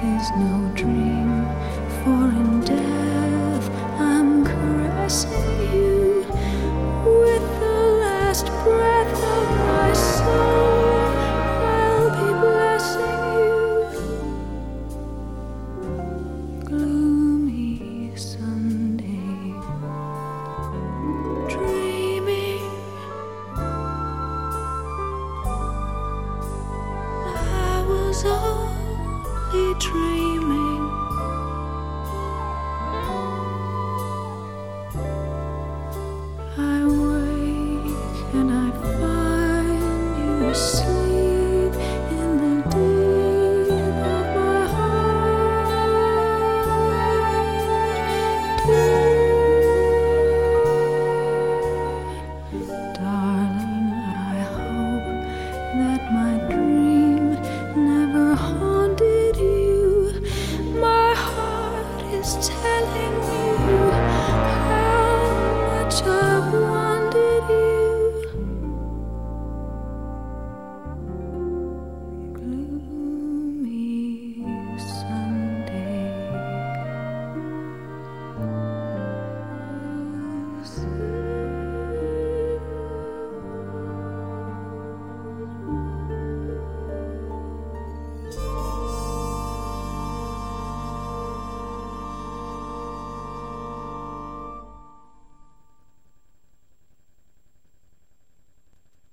is no dream, for in death I'm caressing you with the last breath of my soul. I'll be blessing you. Gloomy Sunday, dreaming I was only dreaming. I wake and I find you asleep in the deep of my heart. Darling, I hope that my dream